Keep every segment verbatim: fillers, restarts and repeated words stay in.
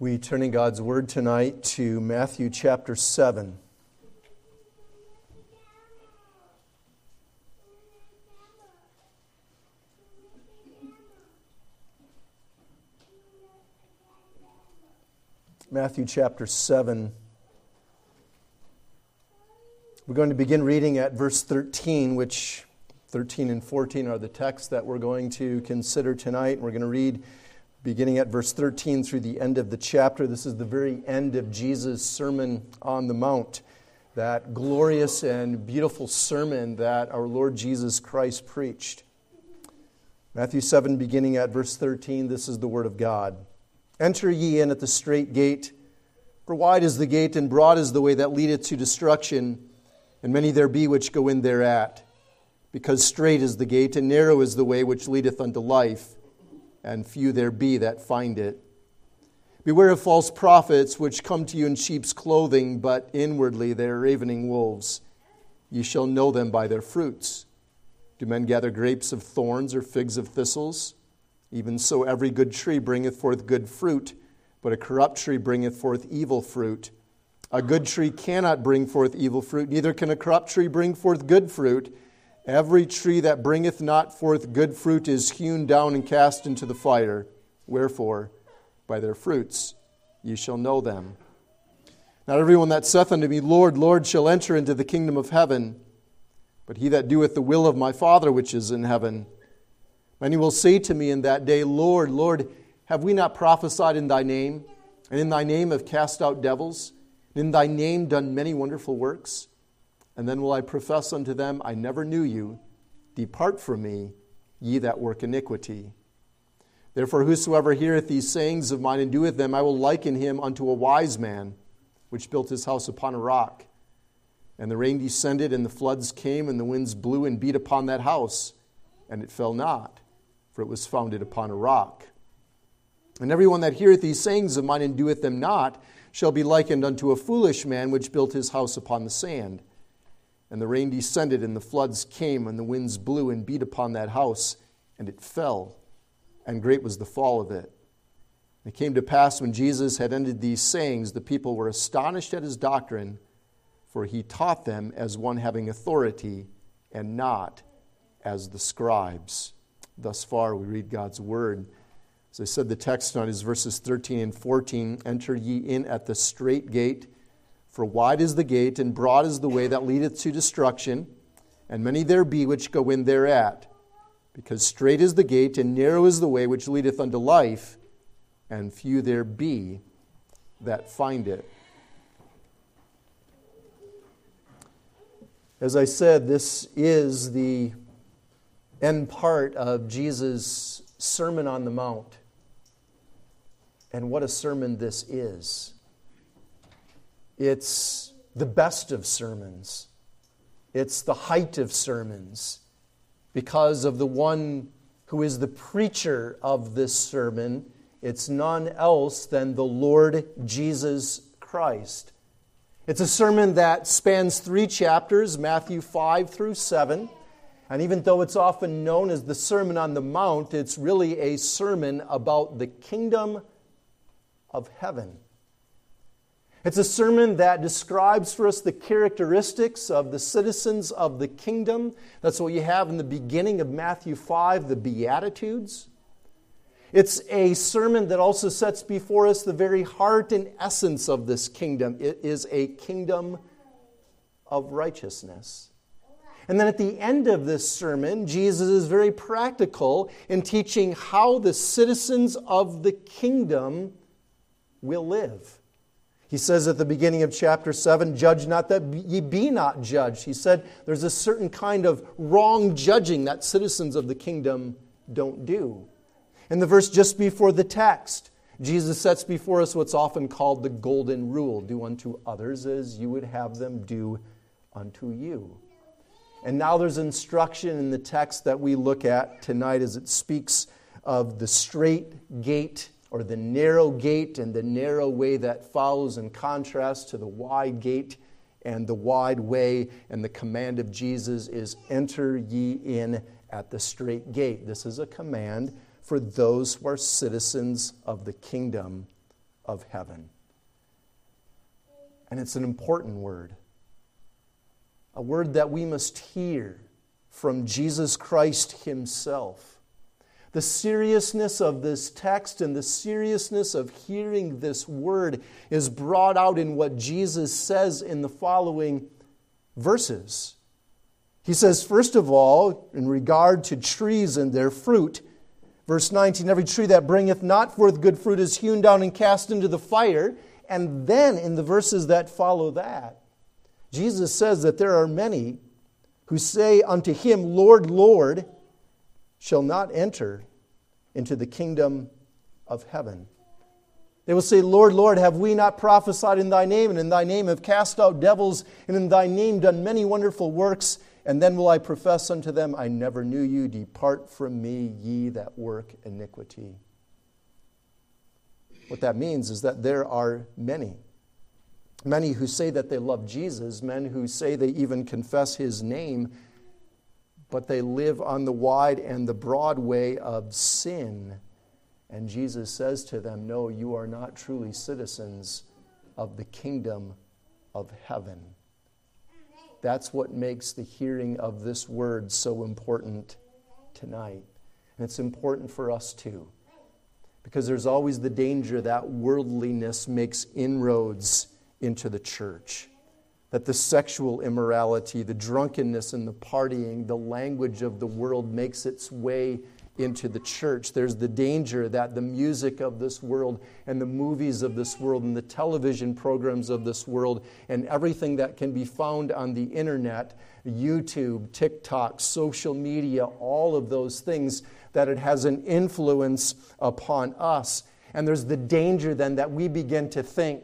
We turn in God's Word tonight to Matthew chapter seven. Matthew chapter seven. We're going to begin reading at verse thirteen, which thirteen and fourteen are the texts that we're going to consider tonight. We're going to read beginning at verse thirteen through the end of the chapter. This is the very end of Jesus' Sermon on the Mount, that glorious and beautiful sermon that our Lord Jesus Christ preached. Matthew seven, beginning at verse thirteen, this is the word of God. Enter ye in at the strait gate, for wide is the gate and broad is the way that leadeth to destruction, and many there be which go in thereat. Because strait is the gate and narrow is the way which leadeth unto life, and few there be that find it. Beware of false prophets, which come to you in sheep's clothing, but inwardly they are ravening wolves. Ye shall know them by their fruits. Do men gather grapes of thorns or figs of thistles? Even so every good tree bringeth forth good fruit, but a corrupt tree bringeth forth evil fruit. A good tree cannot bring forth evil fruit, neither can a corrupt tree bring forth good fruit. Every tree that bringeth not forth good fruit is hewn down and cast into the fire. Wherefore, by their fruits ye shall know them. Not everyone that saith unto me, Lord, Lord, shall enter into the kingdom of heaven, but he that doeth the will of my Father which is in heaven. Many will say to me in that day, Lord, Lord, have we not prophesied in thy name, and in thy name have cast out devils, and in thy name done many wonderful works? And then will I profess unto them, I never knew you. Depart from me, ye that work iniquity. Therefore whosoever heareth these sayings of mine and doeth them, I will liken him unto a wise man, which built his house upon a rock. And the rain descended, and the floods came, and the winds blew and beat upon that house, and it fell not, for it was founded upon a rock. And everyone that heareth these sayings of mine and doeth them not, shall be likened unto a foolish man, which built his house upon the sand. And the rain descended, and the floods came, and the winds blew and beat upon that house, and it fell, and great was the fall of it. And it came to pass, when Jesus had ended these sayings, the people were astonished at his doctrine, for he taught them as one having authority, and not as the scribes. Thus far we read God's word. As I said, the text tonight is verses thirteen and fourteen. Enter ye in at the strait gate, for wide is the gate, and broad is the way that leadeth to destruction, and many there be which go in thereat. Because strait is the gate, and narrow is the way which leadeth unto life, and few there be that find it. As I said, this is the end part of Jesus' Sermon on the Mount. And what a sermon this is. It's the best of sermons. It's the height of sermons, because of the one who is the preacher of this sermon. It's none else than the Lord Jesus Christ. It's a sermon that spans three chapters, Matthew five through seven. And even though it's often known as the Sermon on the Mount, it's really a sermon about the kingdom of heaven. It's a sermon that describes for us the characteristics of the citizens of the kingdom. That's what you have in the beginning of Matthew five, the Beatitudes. It's a sermon that also sets before us the very heart and essence of this kingdom. It is a kingdom of righteousness. And then at the end of this sermon, Jesus is very practical in teaching how the citizens of the kingdom will live. He says at the beginning of chapter seven, judge not that ye be not judged. He said there's a certain kind of wrong judging that citizens of the kingdom don't do. In the verse just before the text, Jesus sets before us what's often called the golden rule. Do unto others as you would have them do unto you. And now there's instruction in the text that we look at tonight as it speaks of the strait gate, or the narrow gate, and the narrow way that follows in contrast to the wide gate and the wide way. And the command of Jesus is, enter ye in at the strait gate. This is a command for those who are citizens of the kingdom of heaven. And it's an important word. A word that we must hear from Jesus Christ himself. The seriousness of this text and the seriousness of hearing this word is brought out in what Jesus says in the following verses. He says, first of all, in regard to trees and their fruit, verse nineteen, every tree that bringeth not forth good fruit is hewn down and cast into the fire. And then in the verses that follow that, Jesus says that there are many who say unto him, Lord, Lord, shall not enter into the kingdom of heaven. They will say, Lord, Lord, have we not prophesied in thy name, and in thy name have cast out devils, and in thy name done many wonderful works? And then will I profess unto them, I never knew you. Depart from me, ye that work iniquity. What that means is that there are many, many who say that they love Jesus, men who say they even confess his name, but they live on the wide and the broad way of sin. And Jesus says to them, no, you are not truly citizens of the kingdom of heaven. That's what makes the hearing of this word so important tonight. And it's important for us too. Because there's always the danger that worldliness makes inroads into the church. That the sexual immorality, the drunkenness and the partying, the language of the world makes its way into the church. There's the danger that the music of this world and the movies of this world and the television programs of this world and everything that can be found on the internet, YouTube, TikTok, social media, all of those things, that it has an influence upon us. And there's the danger then that we begin to think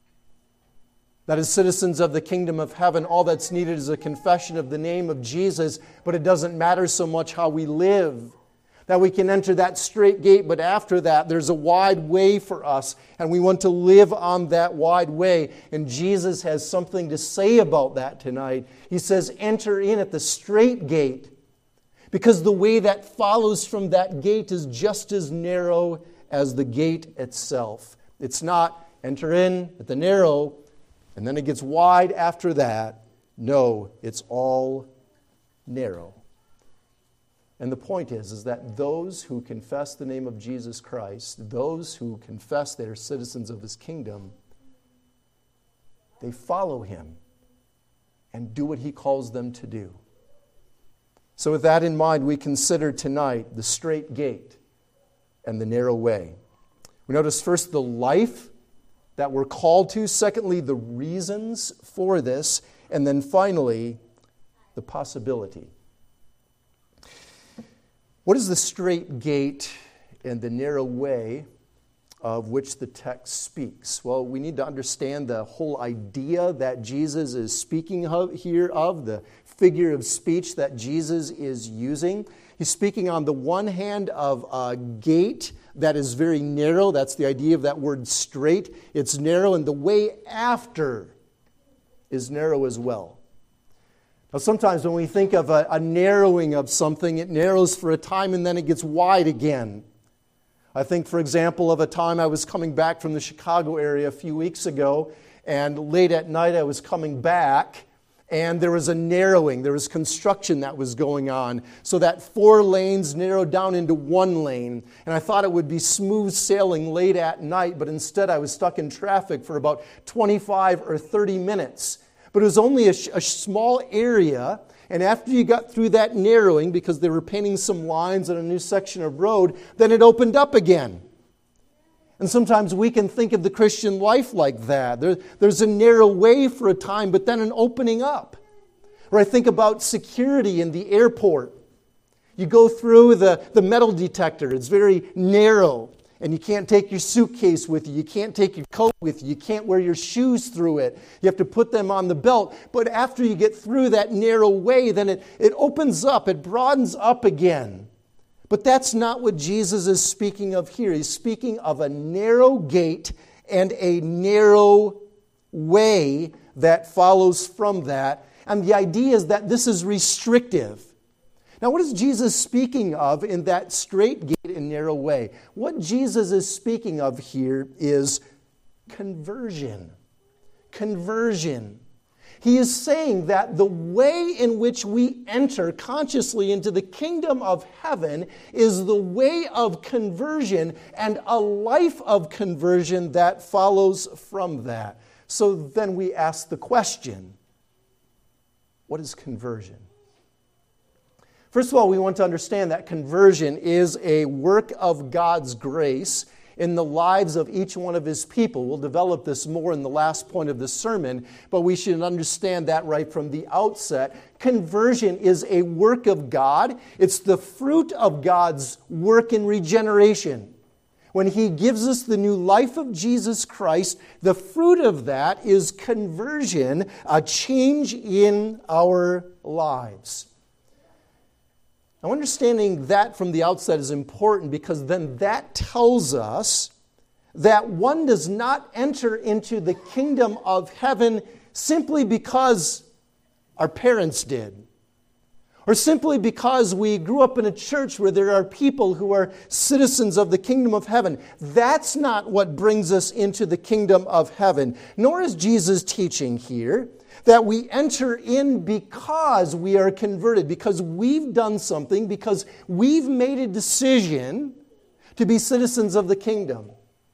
that as citizens of the kingdom of heaven, all that's needed is a confession of the name of Jesus, but it doesn't matter so much how we live. That we can enter that straight gate, but after that, there's a wide way for us, and we want to live on that wide way. And Jesus has something to say about that tonight. He says, enter in at the straight gate, because the way that follows from that gate is just as narrow as the gate itself. It's not enter in at the narrow, and then it gets wide after that. No, it's all narrow. And the point is, is that those who confess the name of Jesus Christ, those who confess they are citizens of his kingdom, they follow him and do what he calls them to do. So with that in mind, we consider tonight the straight gate and the narrow way. We notice first the life that we're called to, secondly, the reasons for this, and then finally, the possibility. What is the straight gate and the narrow way of which the text speaks? Well, we need to understand the whole idea that Jesus is speaking of here of, the figure of speech that Jesus is using. He's speaking on the one hand of a gate that is very narrow. That's the idea of that word straight. It's narrow, and the way after is narrow as well. Now, sometimes when we think of a, a narrowing of something, it narrows for a time and then it gets wide again. I think, for example, of a time I was coming back from the Chicago area a few weeks ago, and late at night I was coming back, and there was a narrowing. There was construction that was going on, so that four lanes narrowed down into one lane. And I thought it would be smooth sailing late at night, but instead I was stuck in traffic for about twenty-five or thirty minutes. But it was only a, a small area, and after you got through that narrowing, because they were painting some lines on a new section of road, then it opened up again. And sometimes we can think of the Christian life like that. There, there's a narrow way for a time, but then an opening up. Or I think about security in the airport. You go through the, the metal detector. It's very narrow. And you can't take your suitcase with you. You can't take your coat with you. You can't wear your shoes through it. You have to put them on the belt. But after you get through that narrow way, then it, it opens up. It broadens up again. But that's not what Jesus is speaking of here. He's speaking of a narrow gate and a narrow way that follows from that. And the idea is that this is restrictive. Now, what is Jesus speaking of in that straight gate and narrow way? What Jesus is speaking of here is conversion. Conversion. He is saying that the way in which we enter consciously into the kingdom of heaven is the way of conversion and a life of conversion that follows from that. So then we ask the question, what is conversion? First of all, we want to understand that conversion is a work of God's grace in the lives of each one of His people. We'll develop this more in the last point of the sermon, but we should understand that right from the outset. Conversion is a work of God. It's the fruit of God's work in regeneration. When He gives us the new life of Jesus Christ, the fruit of that is conversion, a change in our lives. Now, understanding that from the outset is important because then that tells us that one does not enter into the kingdom of heaven simply because our parents did, or simply because we grew up in a church where there are people who are citizens of the kingdom of heaven. That's not what brings us into the kingdom of heaven, nor is Jesus teaching here that we enter in because we are converted, because we've done something, because we've made a decision to be citizens of the kingdom.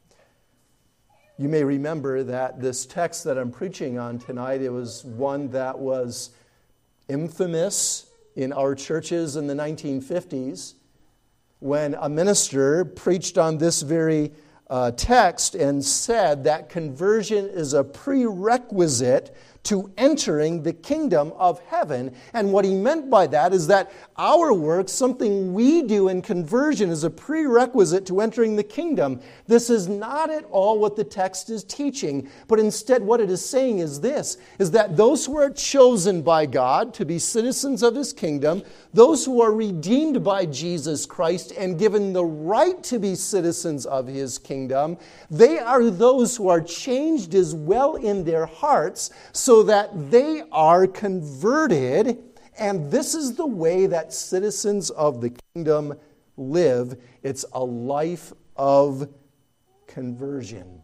You may remember that this text that I'm preaching on tonight, it was one that was infamous in our churches in the nineteen fifties when a minister preached on this very uh, text and said that conversion is a prerequisite to entering the kingdom of heaven. And what he meant by that is that our work, something we do in conversion, is a prerequisite to entering the kingdom. This is not at all what the text is teaching, but instead what it is saying is this, is that those who are chosen by God to be citizens of His kingdom, those who are redeemed by Jesus Christ and given the right to be citizens of His kingdom, they are those who are changed as well in their hearts, so that they are converted, and this is the way that citizens of the kingdom live. It's a life of conversion.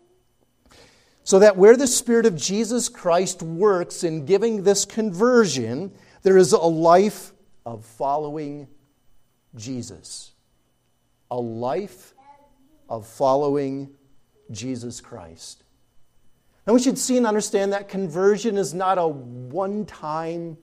So that where the Spirit of Jesus Christ works in giving this conversion, there is a life of following Jesus. A life of following Jesus Christ. And we should see and understand that conversion is not a one-time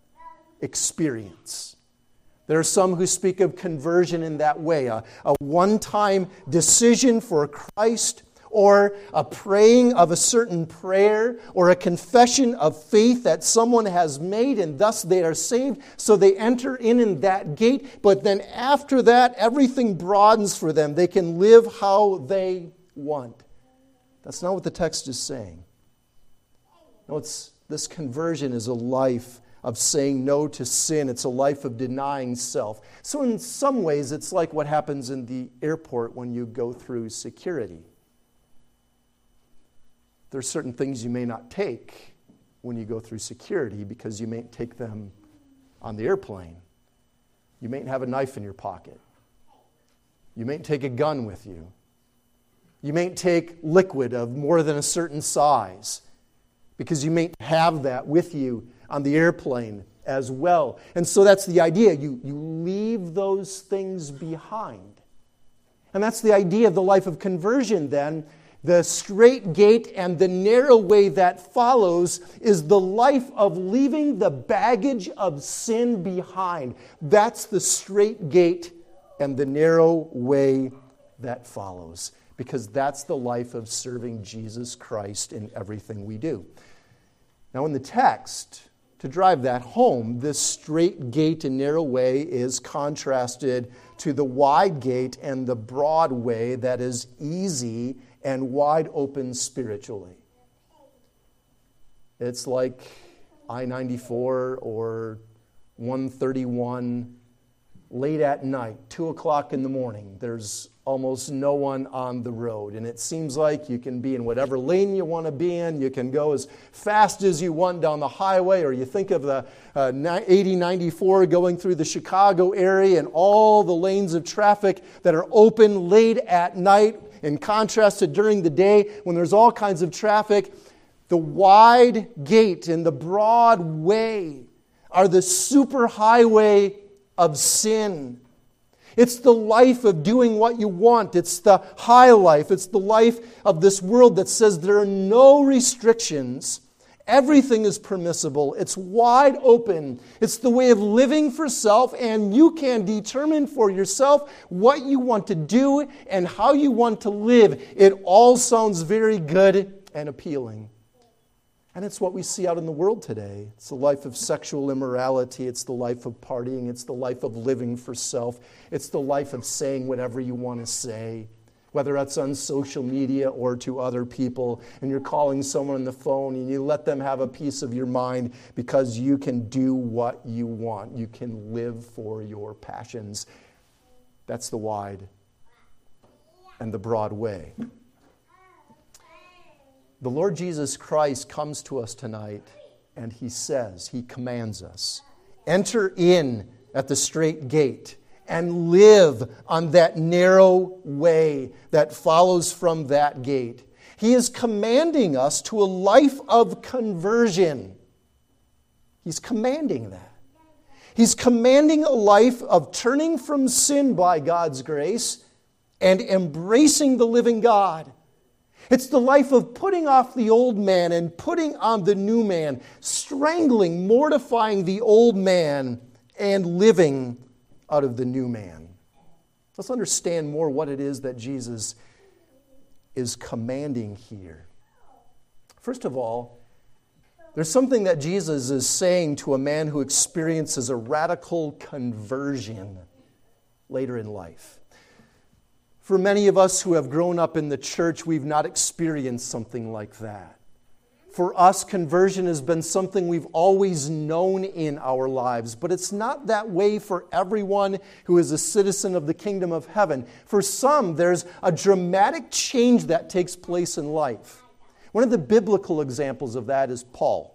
experience. There are some who speak of conversion in that way, a, a one-time decision for Christ, or a praying of a certain prayer, or a confession of faith that someone has made, and thus they are saved, so they enter in in that gate, but then after that, everything broadens for them. They can live how they want. That's not what the text is saying. No, it's, this conversion is a life of saying no to sin. It's a life of denying self. So in some ways, it's like what happens in the airport when you go through security. There are certain things you may not take when you go through security because you may take them on the airplane. You may have a knife in your pocket. You may take a gun with you. You may take liquid of more than a certain size because you may have that with you on the airplane as well. And so that's the idea. You, you leave those things behind. And that's the idea of the life of conversion then. The straight gate and the narrow way that follows is the life of leaving the baggage of sin behind. That's the straight gate and the narrow way that follows. Because that's the life of serving Jesus Christ in everything we do. Now in the text, to drive that home, this straight gate and narrow way is contrasted to the wide gate and the broad way that is easy and wide open spiritually. It's like I ninety-four or one thirty-one late at night, two o'clock in the morning. There's almost no one on the road. And it seems like you can be in whatever lane you want to be in. You can go as fast as you want down the highway. Or you think of the uh, eighty ninety-four going through the Chicago area and all the lanes of traffic that are open late at night. In contrast to during the day when there's all kinds of traffic, the wide gate and the broad way are the superhighway of sin. It's the life of doing what you want. It's the high life. It's the life of this world that says there are no restrictions. Everything is permissible. It's wide open. It's the way of living for self, and you can determine for yourself what you want to do and how you want to live. It all sounds very good and appealing. And it's what we see out in the world today. It's the life of sexual immorality. It's the life of partying. It's the life of living for self. It's the life of saying whatever you want to say, whether that's on social media or to other people, and you're calling someone on the phone and you let them have a piece of your mind because you can do what you want. You can live for your passions. That's the wide and the broad way. The Lord Jesus Christ comes to us tonight and He says, He commands us, enter in at the straight gate and live on that narrow way that follows from that gate. He is commanding us to a life of conversion. He's commanding that. He's commanding a life of turning from sin by God's grace and embracing the living God. It's the life of putting off the old man and putting on the new man, strangling, mortifying the old man, and living out of the new man. Let's understand more what it is that Jesus is commanding here. First of all, there's something that Jesus is saying to a man who experiences a radical conversion later in life. For many of us who have grown up in the church, we've not experienced something like that. For us, conversion has been something we've always known in our lives, but it's not that way for everyone who is a citizen of the kingdom of heaven. For some, there's a dramatic change that takes place in life. One of the biblical examples of that is Paul.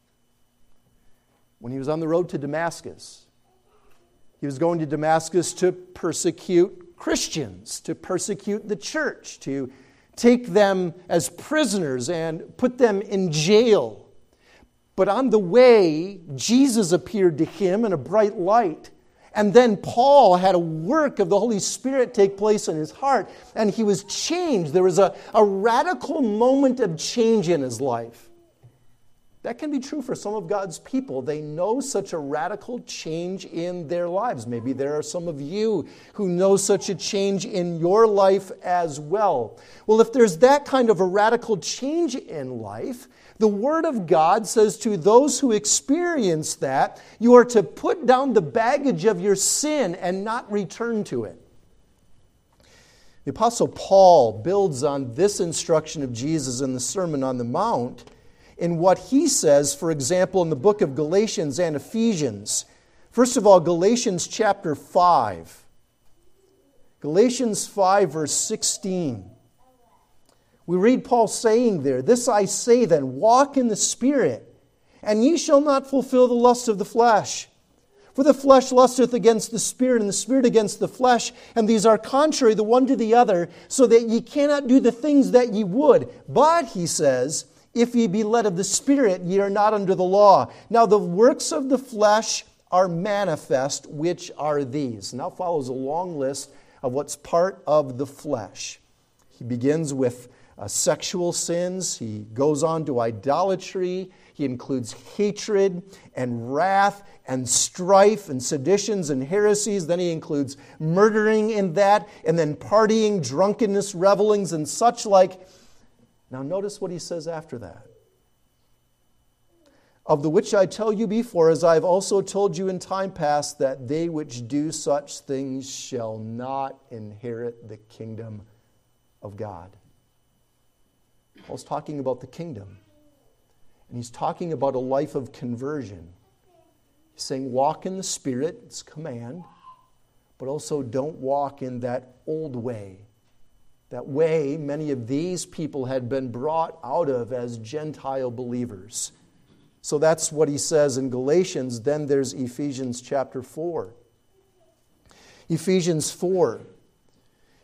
When he was on the road to Damascus, he was going to Damascus to persecute Christians, to persecute the church, to take them as prisoners and put them in jail. But on the way, Jesus appeared to him in a bright light. And then Paul had a work of the Holy Spirit take place in his heart, and he was changed. There was a, a radical moment of change in his life. That can be true for some of God's people. They know such a radical change in their lives. Maybe there are some of you who know such a change in your life as well. Well, if there's that kind of a radical change in life, the Word of God says to those who experience that, you are to put down the baggage of your sin and not return to it. The Apostle Paul builds on this instruction of Jesus in the Sermon on the Mount in what he says, for example, in the book of Galatians and Ephesians. First of all, Galatians chapter five. Galatians five, verse sixteen. We read Paul saying there, "This I say then, walk in the Spirit, and ye shall not fulfill the lust of the flesh. For the flesh lusteth against the Spirit, and the Spirit against the flesh, and these are contrary the one to the other, so that ye cannot do the things that ye would. But," he says, "if ye be led of the Spirit, ye are not under the law. Now the works of the flesh are manifest, which are these." Now follows a long list of what's part of the flesh. He begins with uh, sexual sins. He goes on to idolatry. He includes hatred and wrath and strife and seditions and heresies. Then he includes murdering in that, and then partying, drunkenness, revelings, and such like. Now notice what he says after that. "Of the which I tell you before, as I have also told you in time past, that they which do such things shall not inherit the kingdom of God." Paul's talking about the kingdom. And he's talking about a life of conversion. He's saying walk in the Spirit, it's a command, but also don't walk in that old way. That way many of these people had been brought out of as Gentile believers. So that's what he says in Galatians. Then there's Ephesians chapter four. Ephesians four.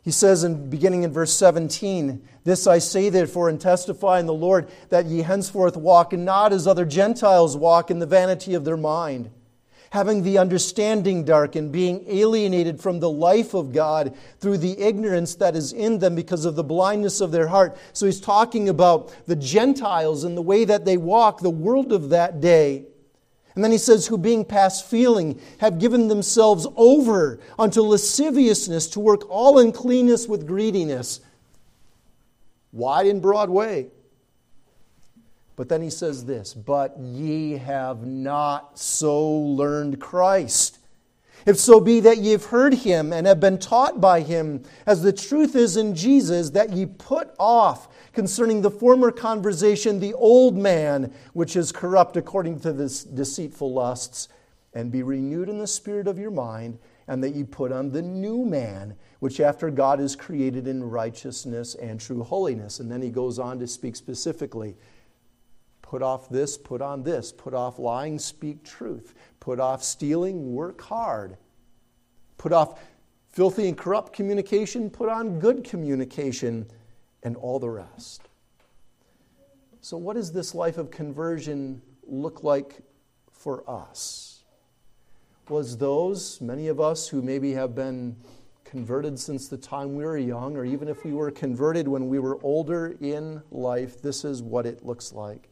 He says, in beginning in verse seventeen, "This I say therefore and testify in the Lord, that ye henceforth walk not as other Gentiles walk in the vanity of their mind, having the understanding darkened, being alienated from the life of God through the ignorance that is in them because of the blindness of their heart." So he's talking about the Gentiles and the way that they walk, the world of that day. And then he says, "Who being past feeling have given themselves over unto lasciviousness to work all uncleanness with greediness." Wide and broad way. But then he says this, "But ye have not so learned Christ. If so be that ye have heard Him and have been taught by Him, as the truth is in Jesus, that ye put off concerning the former conversation the old man, which is corrupt according to the deceitful lusts, and be renewed in the spirit of your mind, and that ye put on the new man, which after God is created in righteousness and true holiness." And then he goes on to speak specifically. Put off this, put on this. Put off lying, speak truth. Put off stealing, work hard. Put off filthy and corrupt communication, put on good communication, and all the rest. So what does this life of conversion look like for us? Was those, many of us who maybe have been converted since the time we were young, or even if we were converted when we were older in life, this is what it looks like.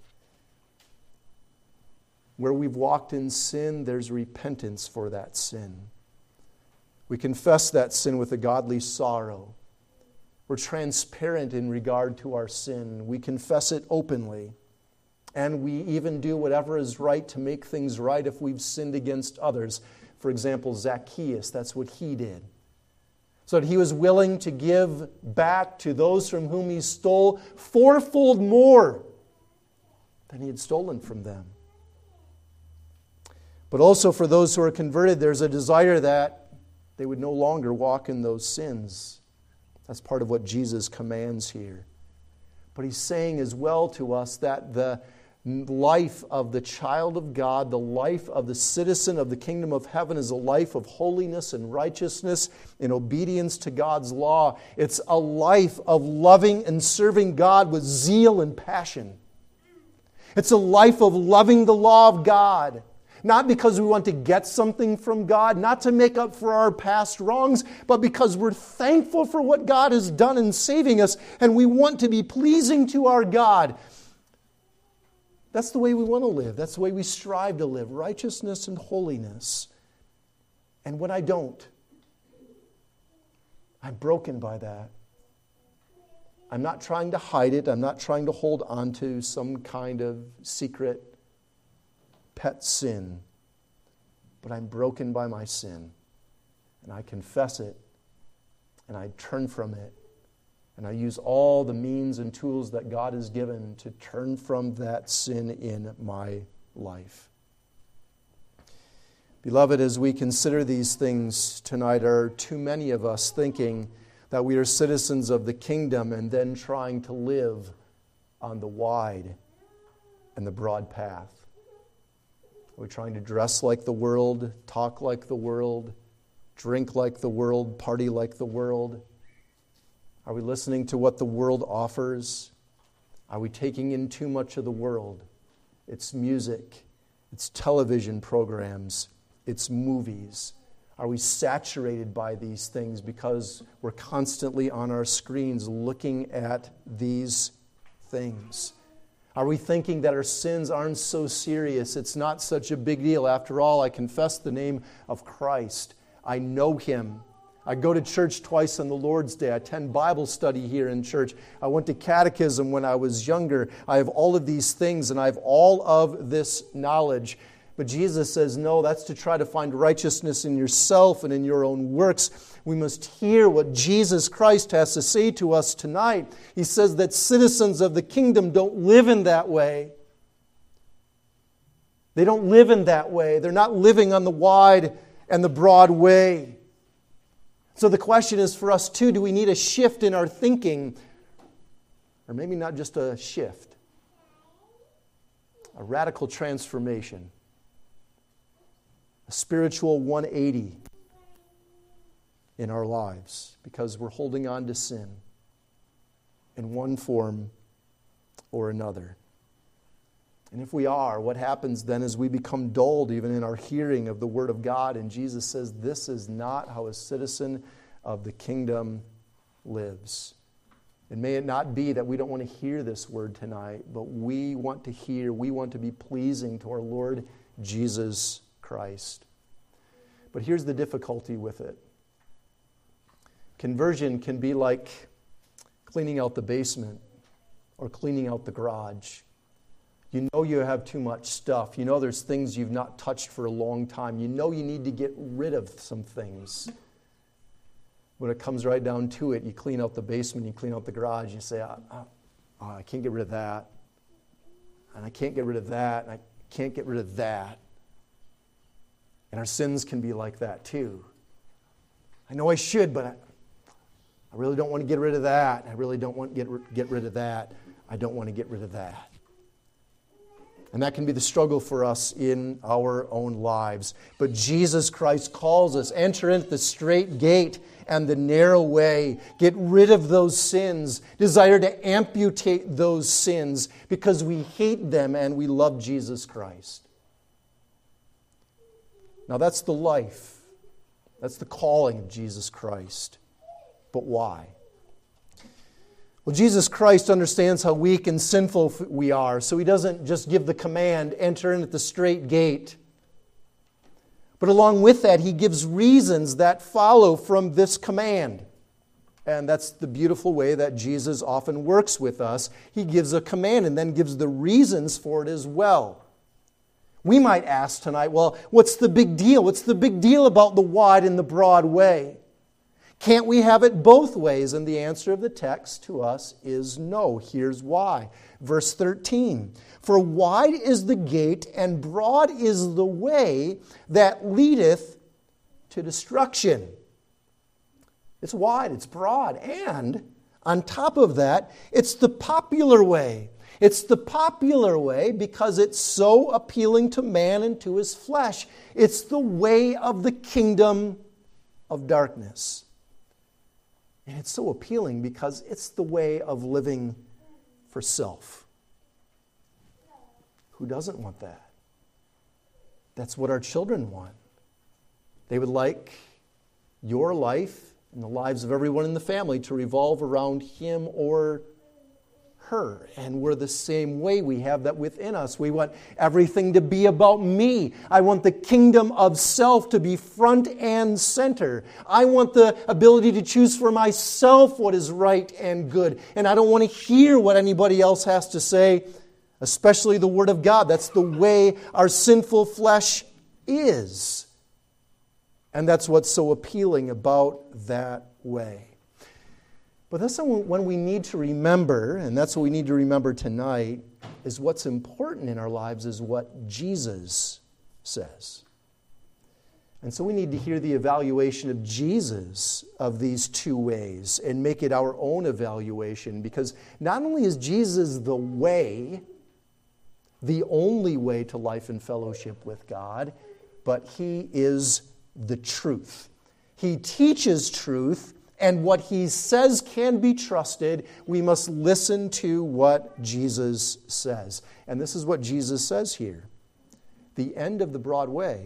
Where we've walked in sin, there's repentance for that sin. We confess that sin with a godly sorrow. We're transparent in regard to our sin. We confess it openly. And we even do whatever is right to make things right if we've sinned against others. For example, Zacchaeus, that's what he did. So that he was willing to give back to those from whom he stole fourfold more than he had stolen from them. But also for those who are converted, there's a desire that they would no longer walk in those sins. That's part of what Jesus commands here. But he's saying as well to us that the life of the child of God, the life of the citizen of the kingdom of heaven, is a life of holiness and righteousness in obedience to God's law. It's a life of loving and serving God with zeal and passion. It's a life of loving the law of God. Not because we want to get something from God, not to make up for our past wrongs, but because we're thankful for what God has done in saving us, and we want to be pleasing to our God. That's the way we want to live. That's the way we strive to live, righteousness and holiness. And when I don't, I'm broken by that. I'm not trying to hide it. I'm not trying to hold on to some kind of secret pet sin, but I'm broken by my sin, and I confess it, and I turn from it, and I use all the means and tools that God has given to turn from that sin in my life. Beloved, as we consider these things tonight, are too many of us thinking that we are citizens of the kingdom and then trying to live on the wide and the broad path? Are we trying to dress like the world, talk like the world, drink like the world, party like the world? Are we listening to what the world offers? Are we taking in too much of the world? Its music, its television programs, its movies. Are we saturated by these things because we're constantly on our screens looking at these things? Are we thinking that our sins aren't so serious? It's not such a big deal. After all, I confess the name of Christ. I know Him. I go to church twice on the Lord's Day. I attend Bible study here in church. I went to catechism when I was younger. I have all of these things, and I have all of this knowledge. But Jesus says, no, that's to try to find righteousness in yourself and in your own works. We must hear what Jesus Christ has to say to us tonight. He says that citizens of the kingdom don't live in that way. They don't live in that way. They're not living on the wide and the broad way. So the question is for us too, do we need a shift in our thinking? Or maybe not just a shift. A radical transformation. A spiritual one eighty. in our lives because we're holding on to sin in one form or another. And if we are, what happens then is we become dulled even in our hearing of the Word of God. And Jesus says this is not how a citizen of the kingdom lives. And may it not be that we don't want to hear this word tonight, but we want to hear, we want to be pleasing to our Lord Jesus Christ. But here's the difficulty with it. Conversion can be like cleaning out the basement or cleaning out the garage. You know you have too much stuff. You know there's things you've not touched for a long time. You know you need to get rid of some things. When it comes right down to it, you clean out the basement, you clean out the garage, you say, oh, oh, I can't get rid of that. And I can't get rid of that, and I can't get rid of that. And our sins can be like that too. I know I should, but I, I really don't want to get rid of that. I really don't want to get, get rid of that. I don't want to get rid of that. And that can be the struggle for us in our own lives. But Jesus Christ calls us, enter into the straight gate and the narrow way. Get rid of those sins. Desire to amputate those sins because we hate them and we love Jesus Christ. Now that's the life. That's the calling of Jesus Christ. But why? Well, Jesus Christ understands how weak and sinful we are, so He doesn't just give the command, enter in at the straight gate. But along with that, He gives reasons that follow from this command. And that's the beautiful way that Jesus often works with us. He gives a command and then gives the reasons for it as well. We might ask tonight, well, what's the big deal? What's the big deal about the wide and the broad way? Can't we have it both ways? And the answer of the text to us is no. Here's why. Verse thirteen. For wide is the gate and broad is the way that leadeth to destruction. It's wide, it's broad, and on top of that, it's the popular way. It's the popular way because it's so appealing to man and to his flesh. It's the way of the kingdom of darkness. And it's so appealing because it's the way of living for self. Who doesn't want that? That's what our children want. They would like your life and the lives of everyone in the family to revolve around him or her. And we're the same way. We have that within us. We want everything to be about me. I want the kingdom of self to be front and center. I want the ability to choose for myself what is right and good. And I don't want to hear what anybody else has to say, especially the Word of God. That's the way our sinful flesh is. And that's what's so appealing about that way. But that's when we need to remember, and that's what we need to remember tonight, is what's important in our lives is what Jesus says. And so we need to hear the evaluation of Jesus of these two ways and make it our own evaluation, because not only is Jesus the way, the only way to life and fellowship with God, but He is the truth. He teaches truth. And what He says can be trusted. We must listen to what Jesus says. And this is what Jesus says here. The end of the broad way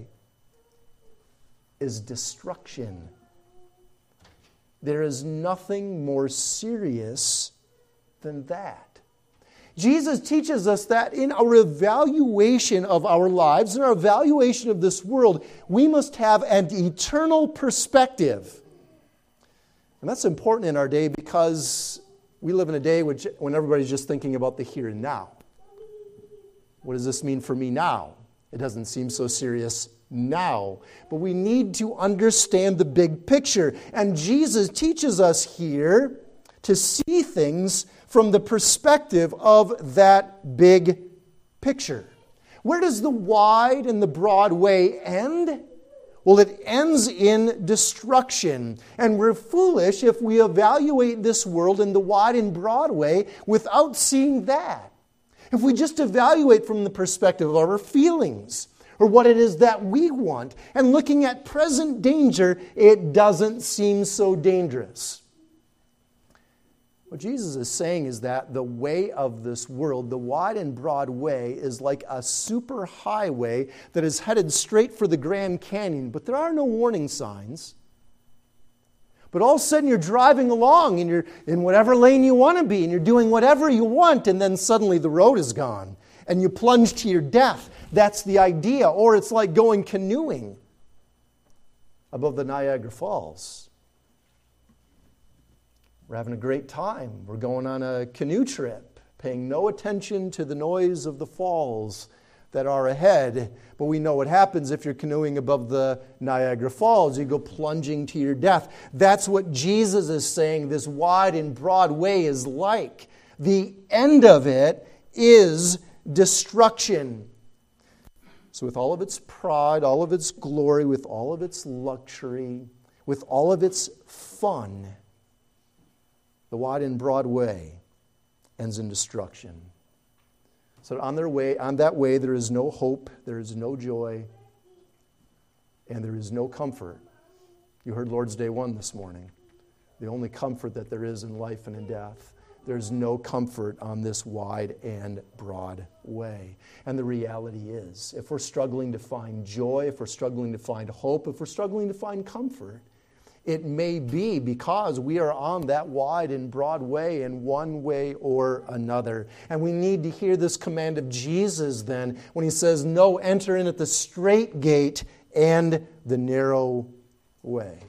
is destruction. There is nothing more serious than that. Jesus teaches us that in our evaluation of our lives, in our evaluation of this world, we must have an eternal perspective. And that's important in our day because we live in a day which, when everybody's just thinking about the here and now. What does this mean for me now? It doesn't seem so serious now. But we need to understand the big picture. And Jesus teaches us here to see things from the perspective of that big picture. Where does the wide and the broad way end? Well, it ends in destruction. And we're foolish if we evaluate this world in the wide and broad way without seeing that. If we just evaluate from the perspective of our feelings, or what it is that we want. And looking at present danger, it doesn't seem so dangerous. What Jesus is saying is that the way of this world, the wide and broad way, is like a super highway that is headed straight for the Grand Canyon, but there are no warning signs. But all of a sudden you're driving along and you're in whatever lane you want to be and you're doing whatever you want, and then suddenly the road is gone and you plunge to your death. That's the idea. Or it's like going canoeing above the Niagara Falls. We're having a great time. We're going on a canoe trip, paying no attention to the noise of the falls that are ahead. But we know what happens if you're canoeing above the Niagara Falls. You go plunging to your death. That's what Jesus is saying this wide and broad way is like. The end of it is destruction. So with all of its pride, all of its glory, with all of its luxury, with all of its fun, the wide and broad way ends in destruction. So on their way, on that way, there is no hope, there is no joy, and there is no comfort. You heard Lord's Day one this morning. The only comfort that there is in life and in death. There's no comfort on this wide and broad way. And the reality is, if we're struggling to find joy, if we're struggling to find hope, if we're struggling to find comfort, it may be because we are on that wide and broad way in one way or another. And we need to hear this command of Jesus then when he says, no, enter in at the straight gate and the narrow way.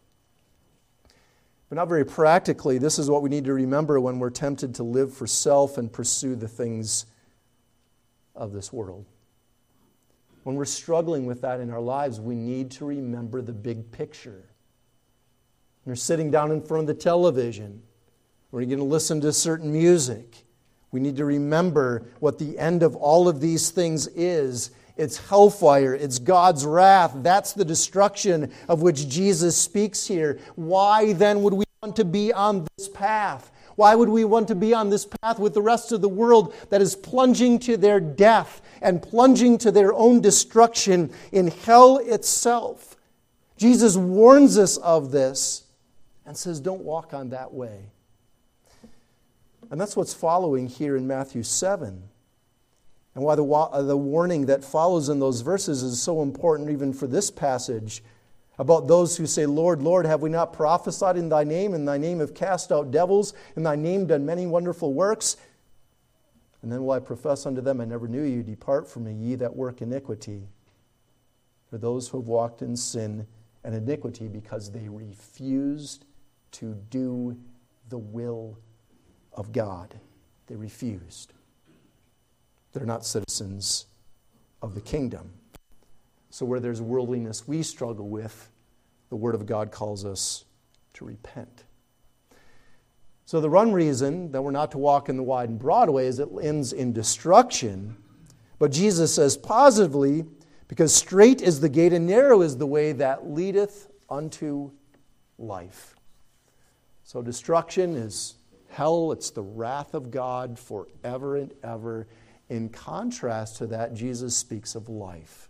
But not very practically, this is what we need to remember when we're tempted to live for self and pursue the things of this world. When we're struggling with that in our lives, we need to remember the big picture. You're sitting down in front of the television, or you're going to listen to certain music. We need to remember what the end of all of these things is. It's hellfire. It's God's wrath. That's the destruction of which Jesus speaks here. Why then would we want to be on this path? Why would we want to be on this path with the rest of the world that is plunging to their death and plunging to their own destruction in hell itself? Jesus warns us of this and says, don't walk on that way. And that's what's following here in Matthew seven. And why the, wa- the warning that follows in those verses is so important even for this passage about those who say, Lord, Lord, have we not prophesied in thy name? In thy name have cast out devils. In thy name done many wonderful works. And then will I profess unto them, I never knew you. Depart from me, ye that work iniquity. For those who have walked in sin and iniquity because they refused to do the will of God. They refused. They're not citizens of the kingdom. So where there's worldliness we struggle with, the Word of God calls us to repent. So the one reason that we're not to walk in the wide and broad way is it ends in destruction. But Jesus says positively, because straight is the gate and narrow is the way that leadeth unto life. So destruction is hell. It's the wrath of God forever and ever. In contrast to that, Jesus speaks of life.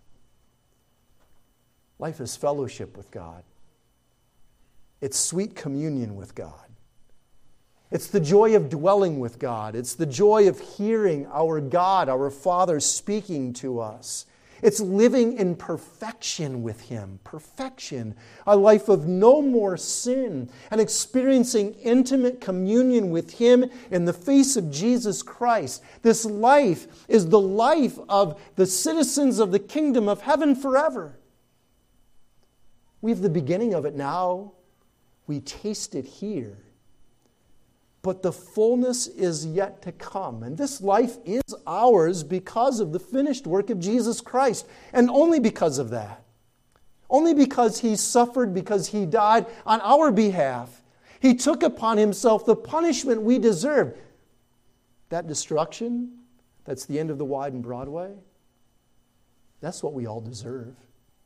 Life is fellowship with God. It's sweet communion with God. It's the joy of dwelling with God. It's the joy of hearing our God, our Father, speaking to us. It's living in perfection with Him. Perfection. A life of no more sin. And experiencing intimate communion with Him in the face of Jesus Christ. This life is the life of the citizens of the kingdom of heaven forever. We have the beginning of it now. We taste it here. But the fullness is yet to come. And this life is ours because of the finished work of Jesus Christ. And only because of that. Only because He suffered, because He died on our behalf. He took upon Himself the punishment we deserved. That destruction, that's the end of the wide and broad way. That's what we all deserve.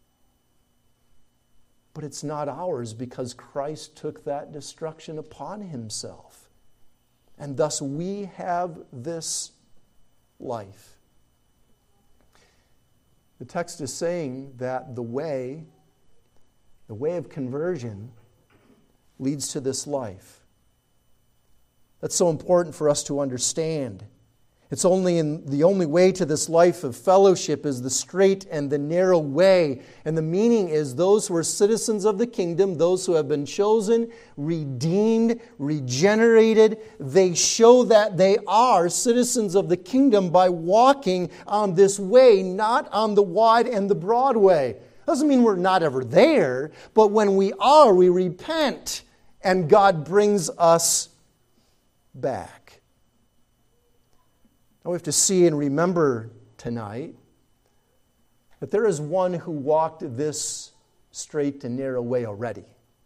But it's not ours because Christ took that destruction upon Himself. And thus we have this life. The text is saying that the way, the way of conversion leads to this life. That's so important for us to understand. It's only in the only way to this life of fellowship is the straight and the narrow way. And the meaning is those who are citizens of the kingdom, those who have been chosen, redeemed, regenerated, they show that they are citizens of the kingdom by walking on this way, not on the wide and the broad way. Doesn't mean we're not ever there, but when we are, we repent and God brings us back. We have to see and remember tonight that there is one who walked this straight and narrow way already.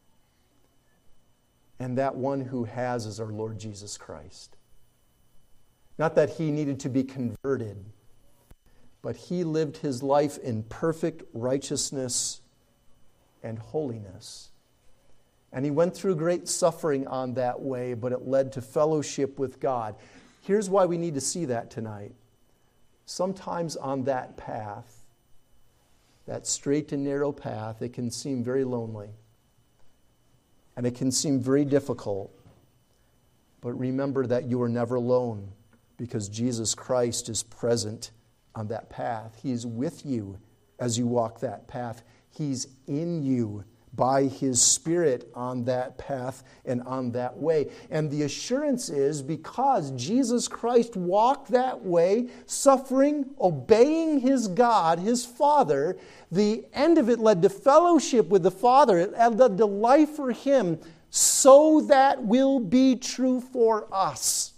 And that one who has is our Lord Jesus Christ. Not that he needed to be converted, but he lived his life in perfect righteousness and holiness. And he went through great suffering on that way, but it led to fellowship with God. Here's why we need to see that tonight. Sometimes on that path, that straight and narrow path, it can seem very lonely. And it can seem very difficult. But remember that you are never alone because Jesus Christ is present on that path. He's with you as you walk that path. He's in you by his Spirit on that path and on that way. And the assurance is because Jesus Christ walked that way, suffering, obeying his God, his Father, the end of it led to fellowship with the Father. It led to life for him, so that will be true for us.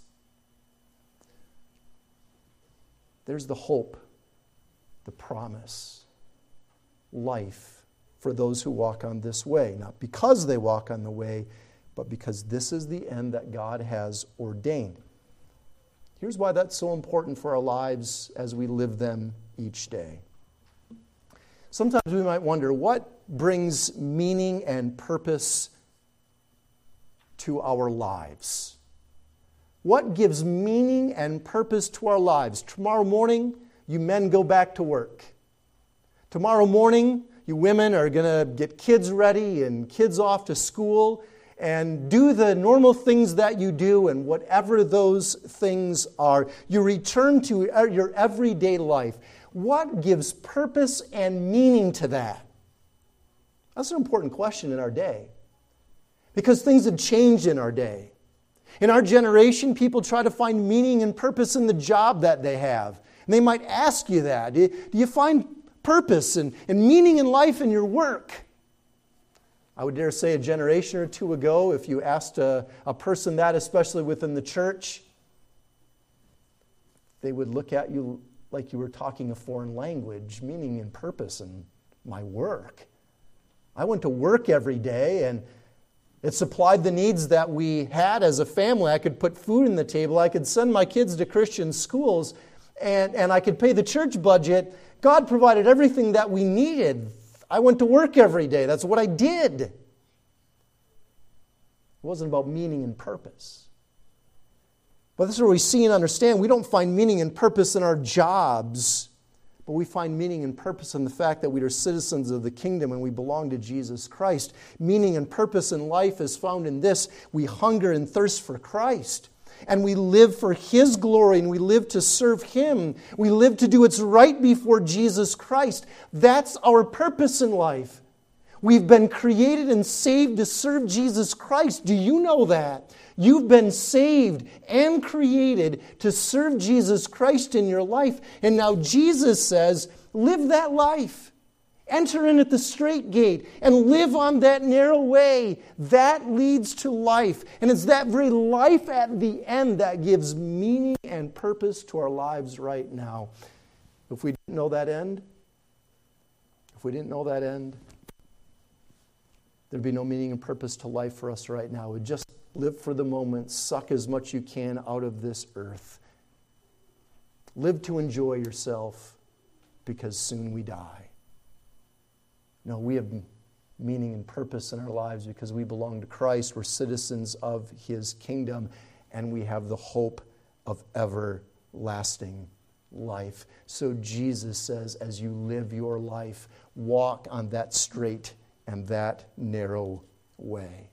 There's the hope, the promise, life for those who walk on this way. Not because they walk on the way, but because this is the end that God has ordained. Here's why that's so important for our lives as we live them each day. Sometimes we might wonder, what brings meaning and purpose to our lives? What gives meaning and purpose to our lives? Tomorrow morning, you men go back to work. Tomorrow morning, you women are going to get kids ready and kids off to school and do the normal things that you do, and whatever those things are, you return to your everyday life. What gives purpose and meaning to that? That's an important question in our day, because things have changed in our day. In our generation, people try to find meaning and purpose in the job that they have. And they might ask you that. Do you find purpose and, and meaning in life in your work? I would dare say a generation or two ago, if you asked a, a person that, especially within the church, they would look at you like you were talking a foreign language, meaning and purpose in my work. I went to work every day, and it supplied the needs that we had as a family. I could put food on the table. I could send my kids to Christian schools, and, and I could pay the church budget. God provided everything that we needed. I went to work every day. That's what I did. It wasn't about meaning and purpose. But this is where we see and understand we don't find meaning and purpose in our jobs, but we find meaning and purpose in the fact that we are citizens of the kingdom and we belong to Jesus Christ. Meaning and purpose in life is found in this: we hunger and thirst for Christ. And we live for his glory, and we live to serve him. We live to do what's right before Jesus Christ. That's our purpose in life. We've been created and saved to serve Jesus Christ. Do you know that? You've been saved and created to serve Jesus Christ in your life. And now Jesus says, live that life. Enter in at the straight gate and live on that narrow way. That leads to life. And it's that very life at the end that gives meaning and purpose to our lives right now. If we didn't know that end, if we didn't know that end, there'd be no meaning and purpose to life for us right now. We'd just live for the moment, suck as much you can out of this earth. Live to enjoy yourself, because soon we die. No, we have meaning and purpose in our lives because we belong to Christ. We're citizens of his kingdom, and we have the hope of everlasting life. So Jesus says, as you live your life, walk on that straight and that narrow way.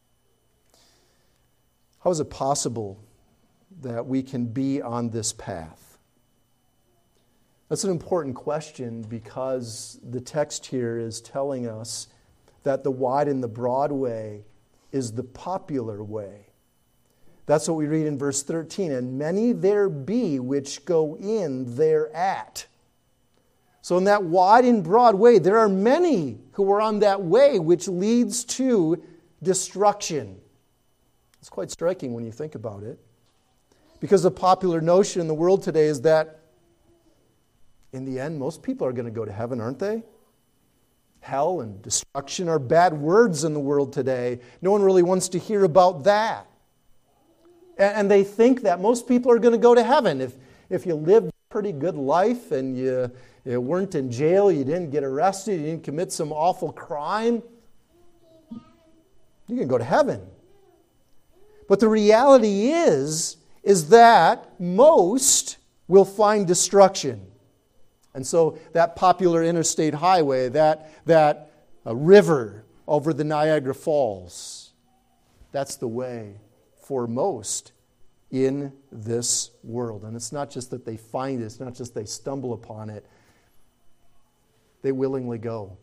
How is it possible that we can be on this path? That's an important question because the text here is telling us that the wide and the broad way is the popular way. That's what we read in verse thirteen. And many there be which go in thereat. So in that wide and broad way, there are many who are on that way which leads to destruction. It's quite striking when you think about it. Because the popular notion in the world today is that in the end, most people are going to go to heaven, aren't they? Hell and destruction are bad words in the world today. No one really wants to hear about that. And they think that most people are going to go to heaven. If, if you lived a pretty good life and you, you weren't in jail, you didn't get arrested, you didn't commit some awful crime, you can go to heaven. But the reality is, is that most will find destruction. And so that popular interstate highway, that, that uh, river over the Niagara Falls, that's the way for most in this world. And it's not just that they find it, it's not just they stumble upon it. They willingly go.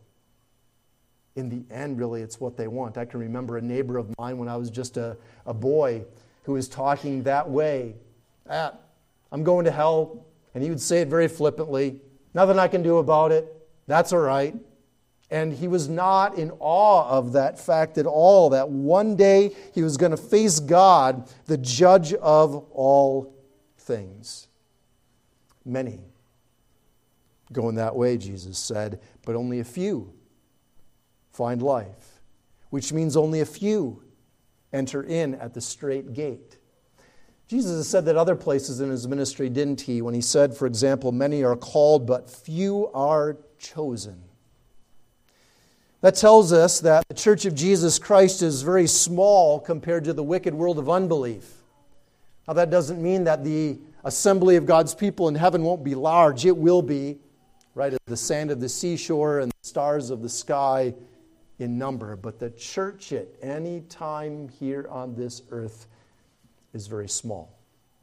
In the end, really, it's what they want. I can remember a neighbor of mine when I was just a, a boy who was talking that way. Ah, I'm going to hell. And he would say it very flippantly. Nothing I can do about it. That's all right. And he was not in awe of that fact at all, that one day he was going to face God, the judge of all things. Many going that way, Jesus said, but only a few find life, which means only a few enter in at the straight gate. Jesus has said that other places in his ministry, didn't he? When he said, for example, many are called, but few are chosen. That tells us that the Church of Jesus Christ is very small compared to the wicked world of unbelief. Now, that doesn't mean that the assembly of God's people in heaven won't be large. It will be, right, as the sand of the seashore and the stars of the sky in number. But the church at any time here on this earth is very small.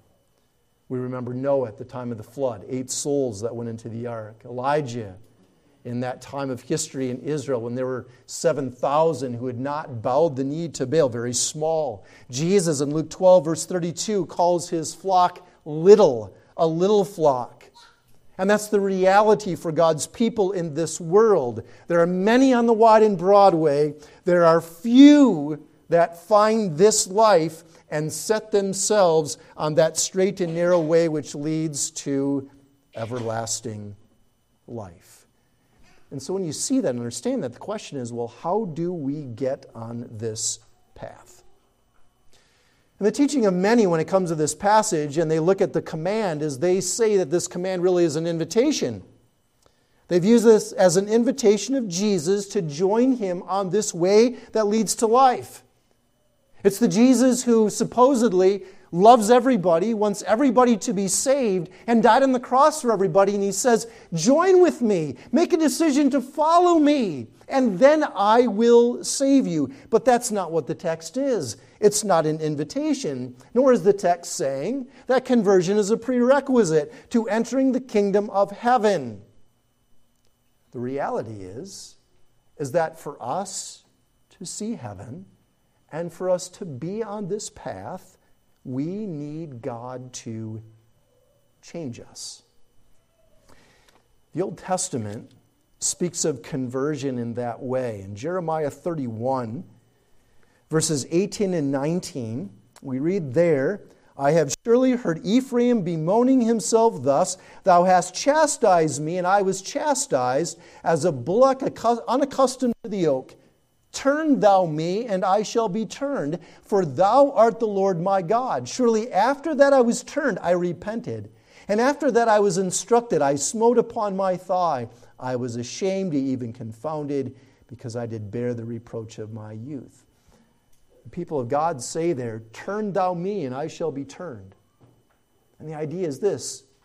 We remember Noah at the time of the flood, eight souls that went into the ark. Elijah in that time of history in Israel when there were seven thousand who had not bowed the knee to Baal, very small. Jesus in Luke twelve verse thirty-two calls his flock little, a little flock. And that's the reality for God's people in this world. There are many on the wide and broad way. There are few that find this life and set themselves on that straight and narrow way which leads to everlasting life. And so when you see that and understand that, the question is, well, how do we get on this path? And the teaching of many when it comes to this passage, and they look at the command, is they say that this command really is an invitation. They've used this as an invitation of Jesus to join him on this way that leads to life. It's the Jesus who supposedly loves everybody, wants everybody to be saved, and died on the cross for everybody. And he says, join with me, make a decision to follow me, and then I will save you. But that's not what the text is. It's not an invitation, nor is the text saying that conversion is a prerequisite to entering the kingdom of heaven. The reality is, is that for us to see heaven, and for us to be on this path, we need God to change us. The Old Testament speaks of conversion in that way. In Jeremiah thirty-one, verses eighteen and nineteen, we read there, I have surely heard Ephraim bemoaning himself thus, thou hast chastised me, and I was chastised as a bullock unaccustomed to the yoke. Turn thou me, and I shall be turned, for thou art the Lord my God. Surely after that I was turned, I repented. And after that I was instructed, I smote upon my thigh. I was ashamed, even confounded, because I did bear the reproach of my youth. The people of God say there, turn thou me, and I shall be turned. And the idea is this,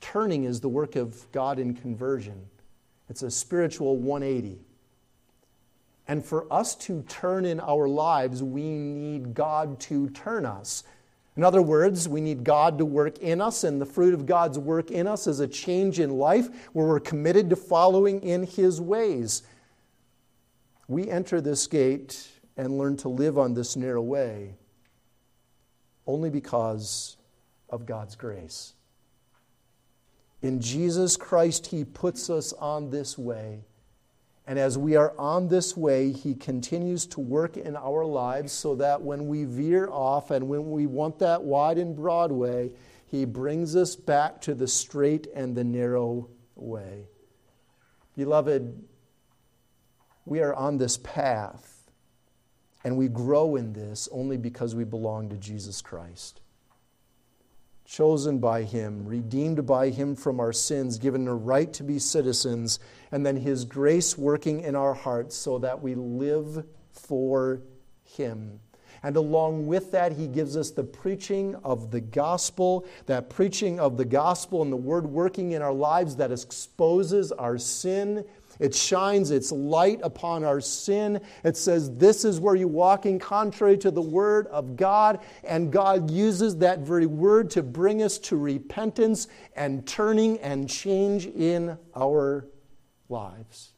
Turning is the work of God in conversion. It's a spiritual one eighty. And for us to turn in our lives, we need God to turn us. In other words, we need God to work in us, and the fruit of God's work in us is a change in life where we're committed to following in His ways. We enter this gate and learn to live on this narrow way only because of God's grace. In Jesus Christ, He puts us on this way. And as we are on this way, He continues to work in our lives so that when we veer off and when we want that wide and broad way, He brings us back to the straight and the narrow way. Beloved, we are on this path, and we grow in this only because we belong to Jesus Christ. Chosen by Him, redeemed by Him from our sins, given a right to be citizens, and then His grace working in our hearts so that we live for Him. And along with that, He gives us the preaching of the gospel, that preaching of the gospel and the word working in our lives that exposes our sin. It shines its light upon our sin. It says, this is where you're walking contrary to the word of God. And God uses that very word to bring us to repentance and turning and change in our lives.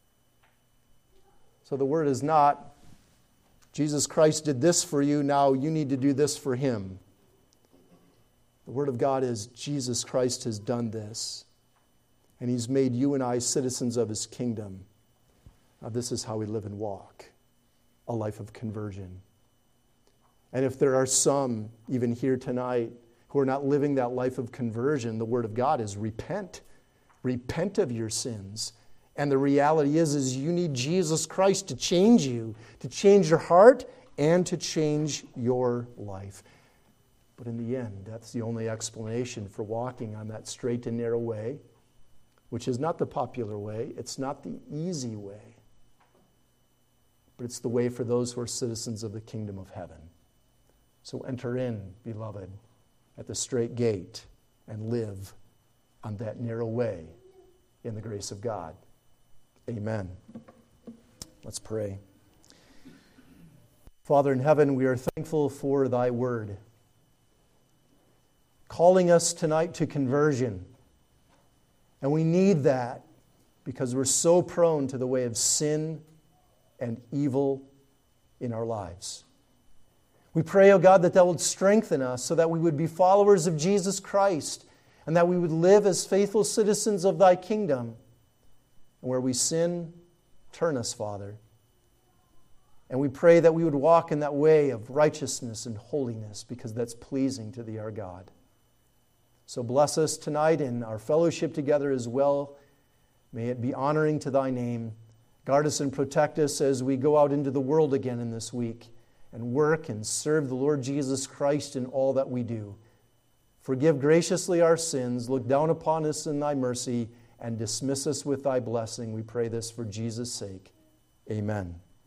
So the word is not, Jesus Christ did this for you, now you need to do this for Him. The word of God is, Jesus Christ has done this. And He's made you and I citizens of His kingdom. Now, this is how we live and walk, a life of conversion. And if there are some, even here tonight, who are not living that life of conversion, the Word of God is repent. Repent of your sins. And the reality is, is you need Jesus Christ to change you, to change your heart, and to change your life. But in the end, that's the only explanation for walking on that straight and narrow way, which is not the popular way, it's not the easy way, but it's the way for those who are citizens of the kingdom of heaven. So enter in, beloved, at the straight gate and live on that narrow way in the grace of God. Amen. Let's pray. Father in heaven, we are thankful for Thy word, calling us tonight to conversion. And we need that because we're so prone to the way of sin and evil in our lives. We pray, oh God, that that would strengthen us so that we would be followers of Jesus Christ and that we would live as faithful citizens of Thy kingdom. And where we sin, turn us, Father. And we pray that we would walk in that way of righteousness and holiness because that's pleasing to Thee, our God. So bless us tonight in our fellowship together as well. May it be honoring to Thy name. Guard us and protect us as we go out into the world again in this week and work and serve the Lord Jesus Christ in all that we do. Forgive graciously our sins, look down upon us in Thy mercy, and dismiss us with Thy blessing. We pray this for Jesus' sake. Amen.